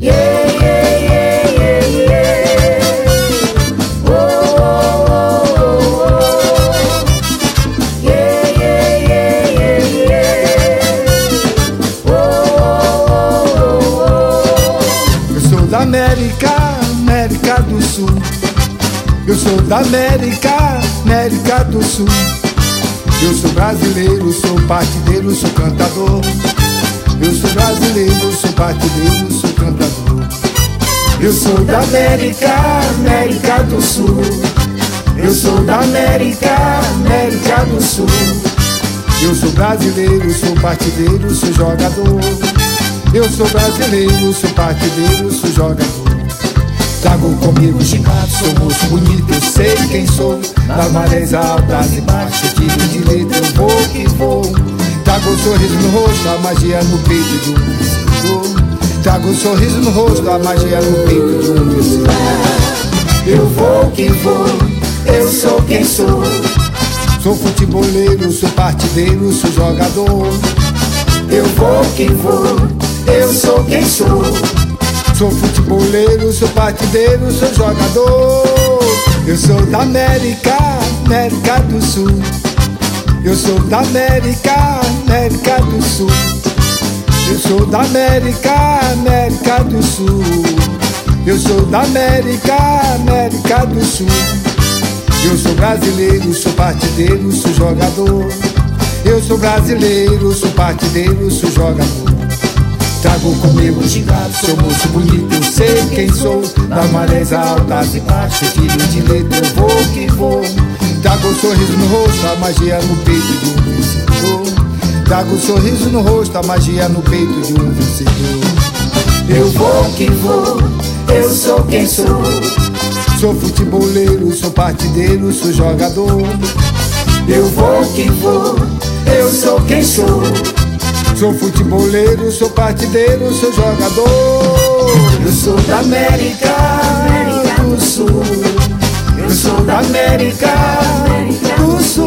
Yeah, yeah, yeah, yeah, yeah. Oh, oh, oh, oh. Yeah, yeah, yeah, yeah, yeah. Oh, oh, oh, oh. Eu sou da América, América do Sul. Eu sou da América, América do Sul. Eu sou brasileiro, sou partideiro, sou cantador. Eu sou brasileiro, sou partideiro, sou cantador. Eu sou da América, América do Sul. Eu sou da América, América do Sul. Eu sou brasileiro, sou partideiro, sou jogador. Eu sou brasileiro, sou partideiro, sou jogador. Trago comigo gingado, sou moço bonito, eu sei quem sou. Nas marés altas e baixas, tiro de letra, eu vou que vou. Trago um sorriso no rosto, a magia no peito de um vencedor. Trago um sorriso no rosto, a magia no peito de um vencedor. Eu vou que vou, eu sou quem sou. Sou futeboleiro, sou partideiro, sou jogador. Eu vou que vou, eu sou quem sou. Sou futeboleiro, sou partideiro, sou jogador. Eu sou da América, América do Sul. Eu sou da América, América do Sul. Eu sou da América, América do Sul. Eu sou da América, América do Sul. Eu sou brasileiro, sou partideiro, sou jogador. Eu sou brasileiro, sou partideiro, sou jogador. Trago comigo gingado, sou moço bonito, eu sei quem sou. Nas marés altas e baixas, tiro de letra, eu vou que vou. Trago um sorriso no rosto, a magia no peito de um vencedor. Trago um sorriso no rosto, a magia no peito de um vencedor. Eu vou que vou, eu sou quem sou. Sou futeboleiro, sou partideiro, sou jogador. Eu vou que vou, eu sou quem sou. Sou futeboleiro, sou partideiro, sou jogador. Eu sou da América, América do Sul. Eu sou da América, América do Sul.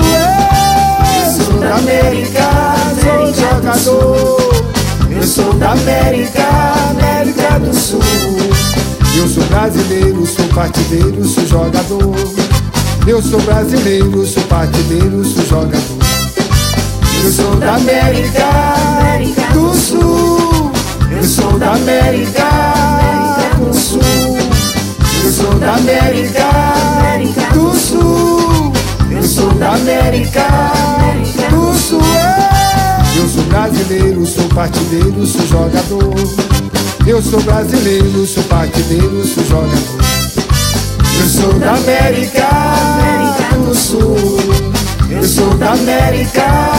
Eu sou da América, sou jogador. Eu sou da América, América do Sul. Eu sou brasileiro, sou partideiro, sou jogador. Eu sou brasileiro, sou partideiro, sou jogador. Eu sou da América, América do Sul. Eu sou da América, América do Sul. Eu sou da América, América do Sul. Eu sou da América, América do Sul. Eu sou brasileiro, sou partideiro, sou jogador. Eu sou brasileiro, sou partideiro, sou jogador. Eu sou da América, América do Sul. Eu sou da América,